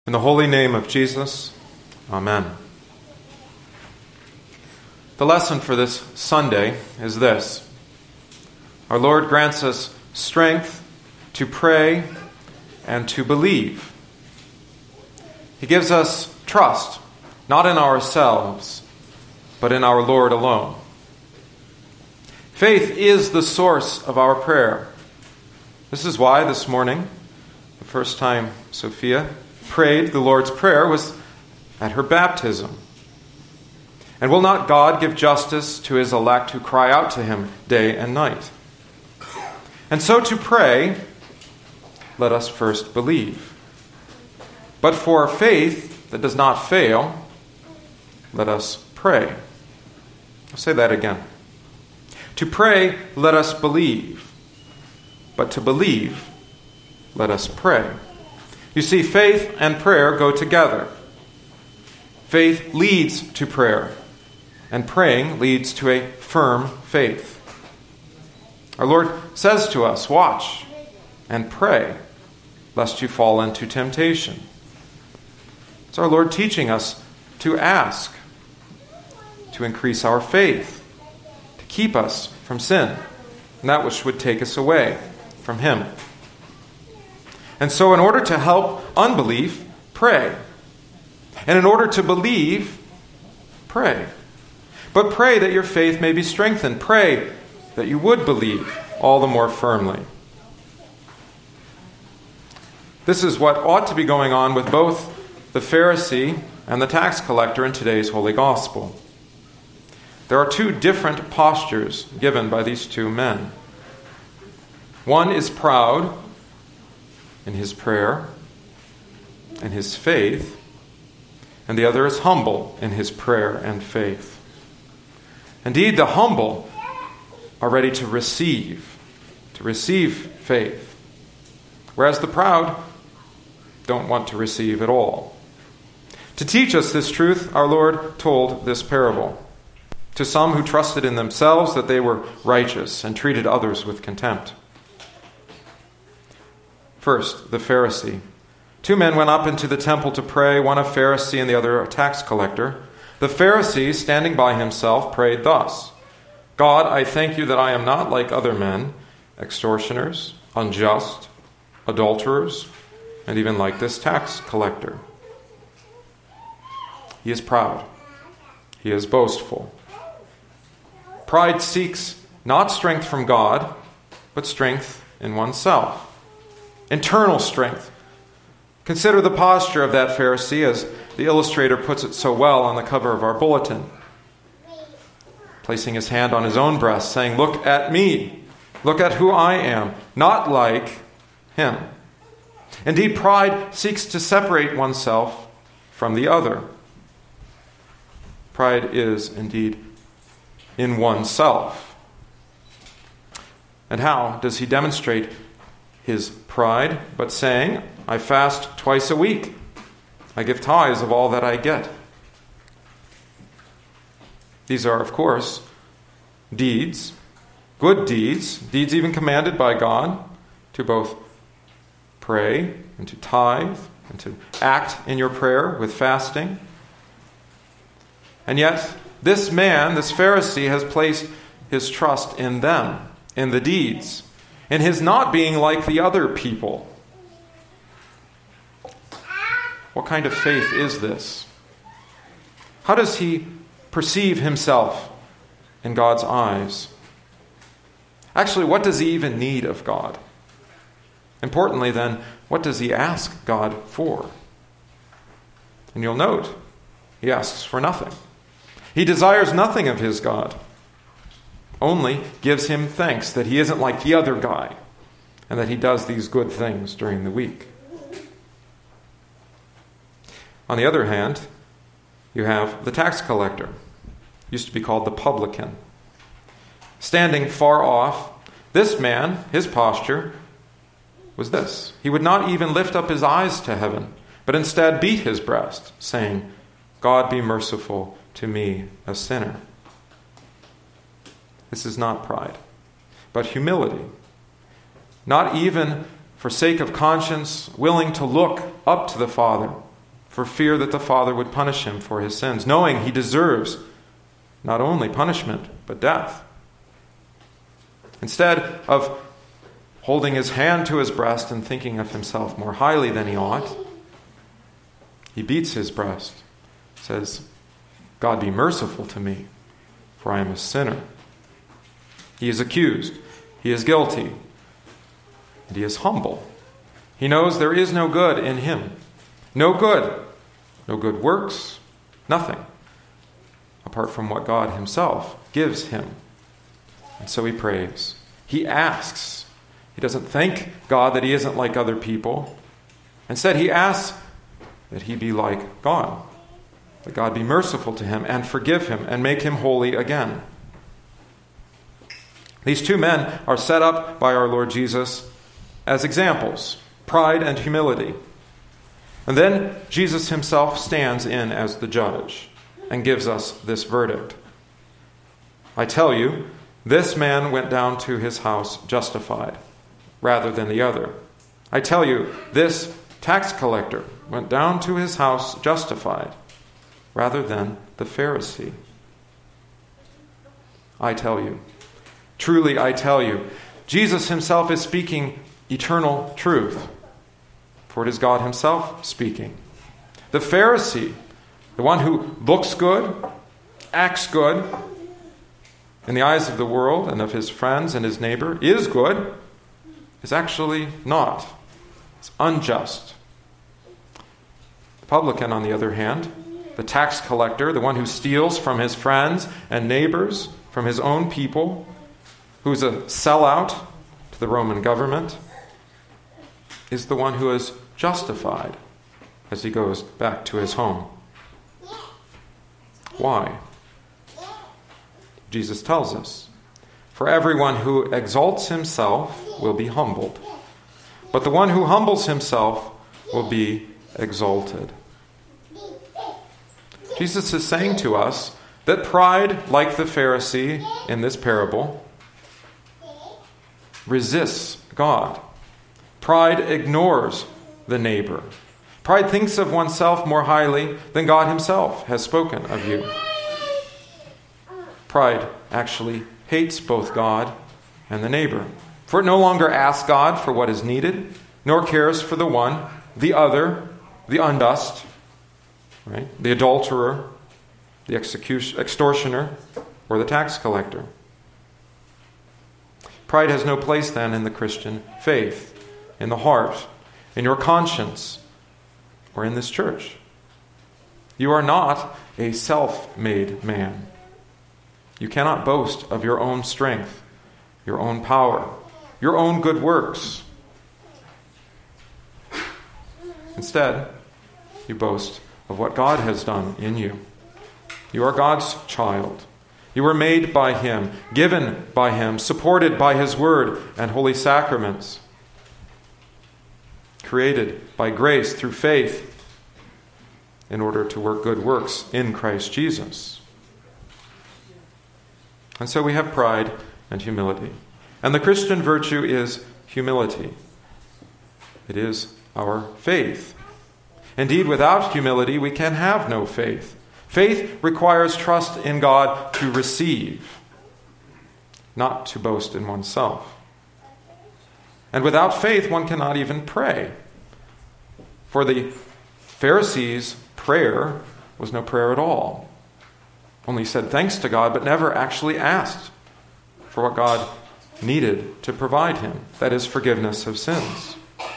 In the holy name of Jesus, amen. The lesson for this Sunday is this. Our Lord grants us strength to pray and to believe. He gives us trust, not in ourselves, but in our Lord alone. Faith is the source of our prayer. This is why this morning, the first time Sophia prayed the Lord's Prayer was at her baptism. And will not God give justice to his elect who cry out to him day and night? And so to pray, let us first believe. But for faith that does not fail, let us pray. I'll say that again. To pray, let us believe. But to believe, let us pray. You see, faith and prayer go together. Faith leads to prayer, and praying leads to a firm faith. Our Lord says to us, watch and pray, lest you fall into temptation. It's our Lord teaching us to ask, to increase our faith, to keep us from sin, and that which would take us away from Him. And so in order to help unbelief, pray. And in order to believe, pray. But pray that your faith may be strengthened. Pray that you would believe all the more firmly. This is what ought to be going on with both the Pharisee and the tax collector in today's Holy Gospel. There are two different postures given by these two men. One is proud in his prayer and his faith, and the other is humble in his prayer and faith. Indeed, the humble are ready to receive faith, whereas the proud don't want to receive at all. To teach us this truth, our Lord told this parable to some who trusted in themselves that they were righteous and treated others with contempt. First, the Pharisee. Two men went up into the temple to pray, one a Pharisee and the other a tax collector. The Pharisee, standing by himself, prayed thus, God, I thank you that I am not like other men, extortioners, unjust, adulterers, and even like this tax collector. He is proud. He is boastful. Pride seeks not strength from God, but strength in oneself. Internal strength. Consider the posture of that Pharisee as the illustrator puts it so well on the cover of our bulletin. Placing his hand on his own breast, saying, look at me. Look at who I am. Not like him. Indeed, pride seeks to separate oneself from the other. Pride is indeed in oneself. And how does he demonstrate his pride? But saying, I fast twice a week. I give tithes of all that I get. These are, of course, deeds, good deeds, deeds even commanded by God to both pray and to tithe and to act in your prayer with fasting. And yet, this man, this Pharisee, has placed his trust in them, in the deeds, in his not being like the other people. What kind of faith is this? How does he perceive himself in God's eyes? Actually, what does he even need of God? Importantly, then, what does he ask God for? And you'll note, he asks for nothing. He desires nothing of his God, only gives him thanks that he isn't like the other guy and that he does these good things during the week. On the other hand, you have the tax collector, used to be called the publican. Standing far off, this man, his posture was this. He would not even lift up his eyes to heaven, but instead beat his breast, saying, God be merciful to me, a sinner. This is not pride, but humility. Not even for sake of conscience, willing to look up to the Father for fear that the Father would punish him for his sins, knowing he deserves not only punishment, but death. Instead of holding his hand to his breast and thinking of himself more highly than he ought, he beats his breast, says, God be merciful to me, for I am a sinner. He is accused, he is guilty, and he is humble. He knows there is no good in him. No good works, nothing, apart from what God himself gives him. And so he prays. He asks. He doesn't thank God that he isn't like other people. Instead, he asks that he be like God, that God be merciful to him and forgive him and make him holy again. These two men are set up by our Lord Jesus as examples, pride and humility. And then Jesus himself stands in as the judge and gives us this verdict. I tell you, this man went down to his house justified rather than the other. I tell you, this tax collector went down to his house justified rather than the Pharisee. I tell you, truly I tell you, Jesus himself is speaking eternal truth, for it is God himself speaking. The Pharisee, the one who looks good, acts good in the eyes of the world and of his friends and his neighbor, is good, is actually not. It's unjust. The publican, on the other hand, the tax collector, the one who steals from his friends and neighbors, from his own people, who's a sellout to the Roman government, is the one who is justified as he goes back to his home. Why? Jesus tells us, for everyone who exalts himself will be humbled, but the one who humbles himself will be exalted. Jesus is saying to us that pride, like the Pharisee in this parable, resists God. Pride ignores the neighbor. Pride thinks of oneself more highly than God himself has spoken of you. Pride actually hates both God and the neighbor, for it no longer asks God for what is needed, nor cares for the one, the other, the undust, right? The adulterer, the extortioner, or the tax collector. Pride has no place then in the Christian faith, in the heart, in your conscience, or in this church. You are not a self-made man. You cannot boast of your own strength, your own power, your own good works. Instead, you boast of what God has done in you. You are God's child. You were made by him, given by him, supported by his word and holy sacraments, created by grace through faith in order to work good works in Christ Jesus. And so we have pride and humility. And the Christian virtue is humility. It is our faith. Indeed, without humility, we can have no faith. Faith requires trust in God to receive, not to boast in oneself. And without faith, one cannot even pray. For the Pharisees' prayer was no prayer at all. Only said thanks to God, but never actually asked for what God needed to provide him, that is, forgiveness of sins.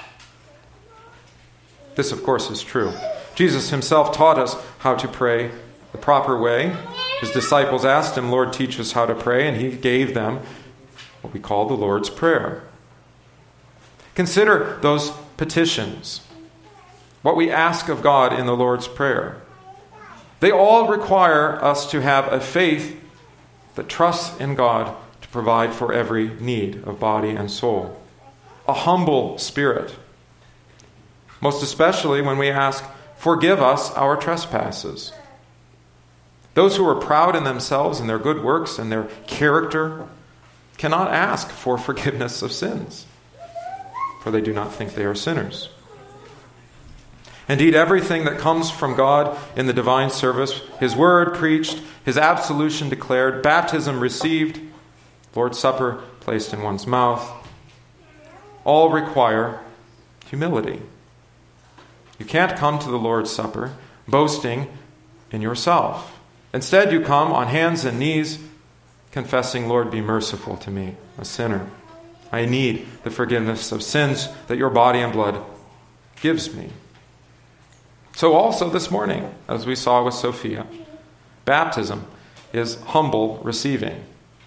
This, of course, is true. Jesus himself taught us how to pray the proper way. His disciples asked him, Lord, teach us how to pray, and he gave them what we call the Lord's Prayer. Consider those petitions, what we ask of God in the Lord's Prayer. They all require us to have a faith that trusts in God to provide for every need of body and soul. A humble spirit. Most especially when we ask, forgive us our trespasses. Those who are proud in themselves and their good works and their character cannot ask for forgiveness of sins, for they do not think they are sinners. Indeed, everything that comes from God in the divine service, His word preached, His absolution declared, baptism received, Lord's Supper placed in one's mouth, all require humility. You can't come to the Lord's Supper boasting in yourself. Instead, you come on hands and knees confessing, Lord, be merciful to me, a sinner. I need the forgiveness of sins that your body and blood gives me. So also this morning, as we saw with Sophia, baptism is humble receiving.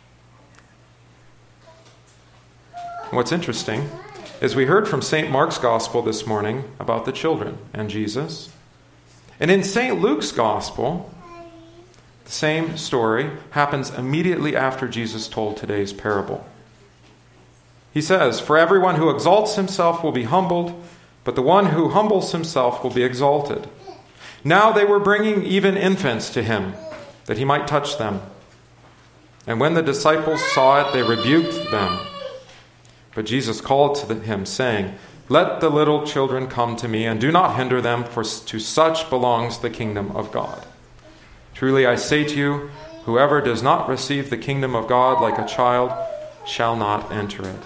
What's interesting is we heard from St. Mark's Gospel this morning about the children and Jesus. And in St. Luke's Gospel, the same story happens immediately after Jesus told today's parable. He says, "For everyone who exalts himself will be humbled, but the one who humbles himself will be exalted." Now they were bringing even infants to him, that he might touch them. And when the disciples saw it, they rebuked them. But Jesus called to him, saying, "Let the little children come to me, and do not hinder them, for to such belongs the kingdom of God. Truly I say to you, whoever does not receive the kingdom of God like a child shall not enter it."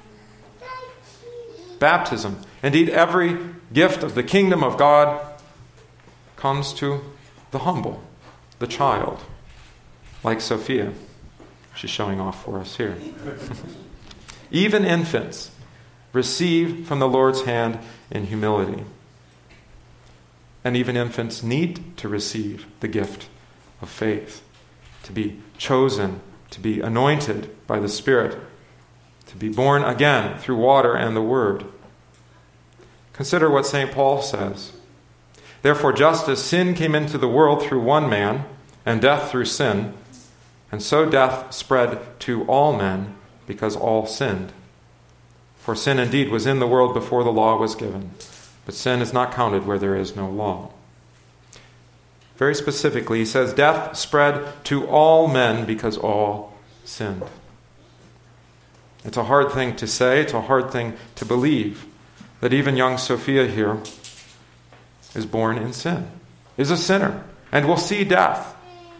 Baptism, indeed every gift of the kingdom of God, comes to the humble, the child, like Sophia. She's showing off for us here. Even infants receive from the Lord's hand in humility. And even infants need to receive the gift of faith, to be chosen, to be anointed by the Spirit, to be born again through water and the Word. Consider what St. Paul says. "Therefore, just as sin came into the world through one man, and death through sin, and so death spread to all men, because all sinned. For sin indeed was in the world before the law was given, but sin is not counted where there is no law." Very specifically, he says, death spread to all men because all sinned. It's a hard thing to say, it's a hard thing to believe, that even young Sophia here is born in sin, is a sinner, and will see death.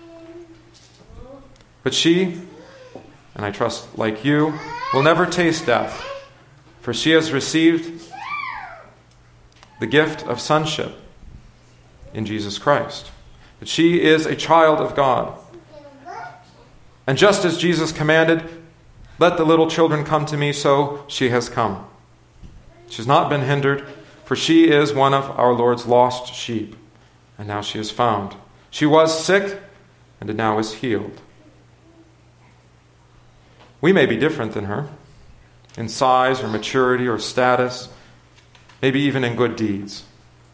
But she, and I trust like you, will never taste death, for she has received the gift of sonship in Jesus Christ. That she is a child of God. And just as Jesus commanded, "Let the little children come to me," so she has come. She has not been hindered, for she is one of our Lord's lost sheep, and now she is found. She was sick, and now is healed. We may be different than her, in size or maturity or status, maybe even in good deeds.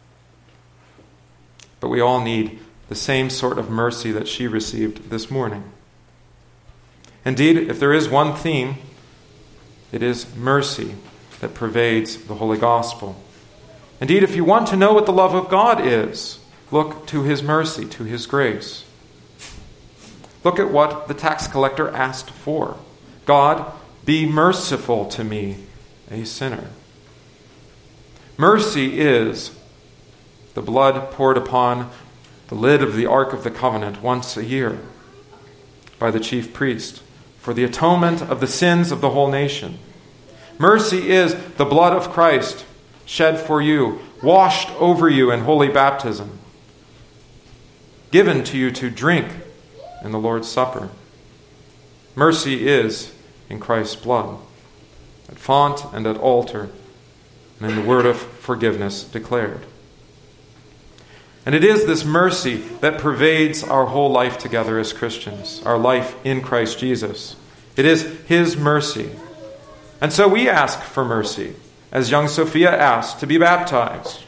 But we all need the same sort of mercy that she received this morning. Indeed, if there is one theme, it is mercy that pervades the Holy Gospel. Indeed, if you want to know what the love of God is, look to His mercy, to His grace. Look at what the tax collector asked for. "God, be merciful to me, a sinner." Mercy is the blood poured upon the lid of the Ark of the Covenant once a year by the chief priest for the atonement of the sins of the whole nation. Mercy is the blood of Christ shed for you, washed over you in holy baptism, given to you to drink in the Lord's Supper. Mercy is in Christ's blood, at font and at altar, and in the word of forgiveness declared. And it is this mercy that pervades our whole life together as Christians, our life in Christ Jesus. It is His mercy. And so we ask for mercy, as young Sophia asked, to be baptized.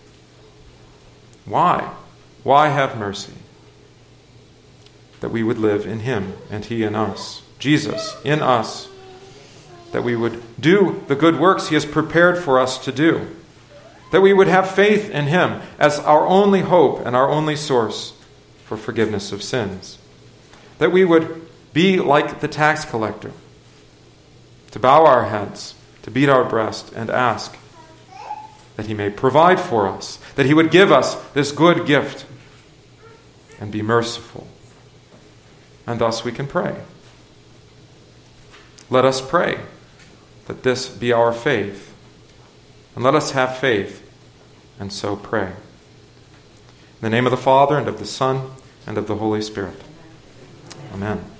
Why? Why have mercy? That we would live in Him and He in us. Jesus in us. That we would do the good works He has prepared for us to do. That we would have faith in Him as our only hope and our only source for forgiveness of sins. That we would be like the tax collector, to bow our heads, to beat our breast and ask, that he may provide for us, that he would give us this good gift and be merciful. And thus we can pray. Let us pray that this be our faith, and let us have faith and so pray. In the name of the Father, and of the Son, and of the Holy Spirit. Amen.